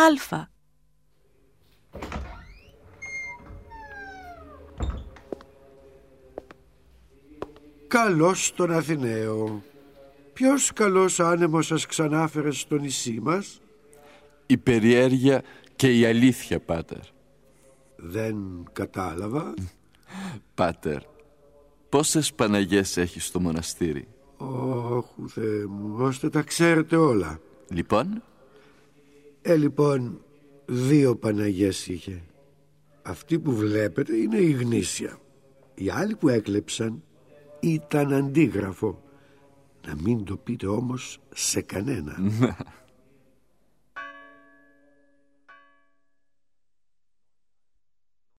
Α. Καλώς τον Αθηναίο. Ποιος καλός άνεμος σας ξανάφερε στο νησί μας? Η περιέργεια και η αλήθεια, Πάτερ. Δεν κατάλαβα. Πάτερ, πόσες Παναγιές έχεις στο μοναστήρι? Όχου Θεέ μου, ώστε τα ξέρετε όλα. Λοιπόν? Λοιπόν, 2 Παναγιές είχε. Αυτή που βλέπετε είναι η γνήσια. Οι άλλοι που έκλεψαν ήταν αντίγραφο. Να μην το πείτε όμως σε κανένα.